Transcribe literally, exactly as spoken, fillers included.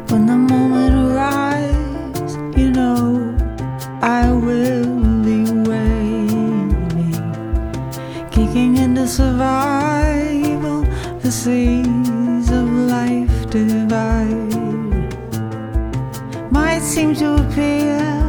When the moment arrives, you know I will be waiting, kicking into survival, the seas of life divide. Might seem to appear